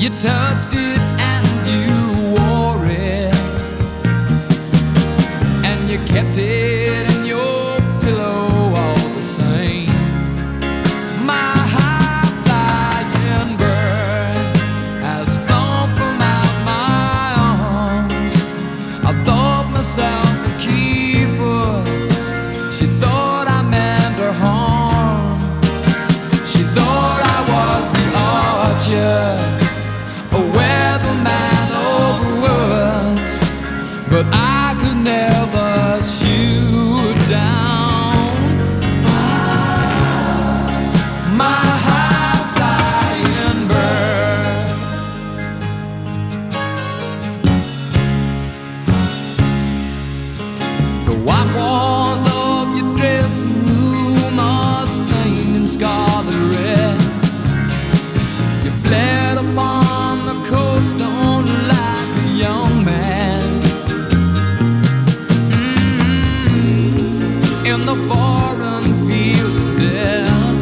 You touched it and you wore it, and you kept it in your pillow all the same. My high-flying bird has flown from out my arms. I thought myself a keeper. She thought I meant her harm. She thought I was the archer, a weatherman over woods, but I could never shoot down my high-flying bird. The white walls of your dressing room are stained in scarlet red. You bled upon the cold stone like a young man. In the foreign field of death.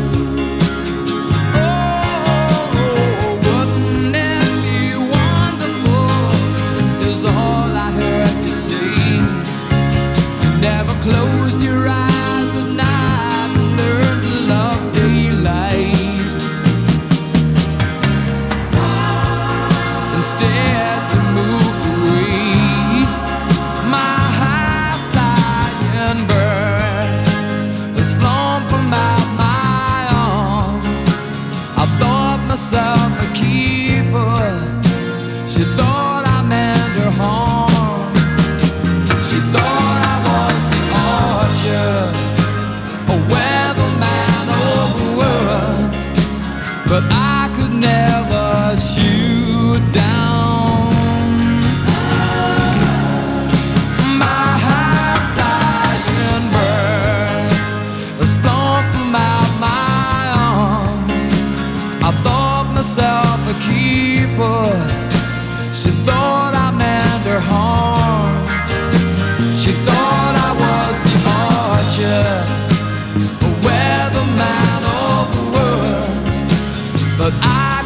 Oh, wouldn't it be wonderful is all I heard you say. You never closed your eyes at night and learned to love daylight. Instead you moved away. My high-flying bird has flown from out my arms. I thought myself a keeper. She thought I meant her harm. She thought I was the archer, a weatherman over woods, but I could never shoot down my high-flying bird has flown from out my arms. I thought myself a keeper. She thought I meant her harm. She thought I was the archer, a weatherman over woods, but I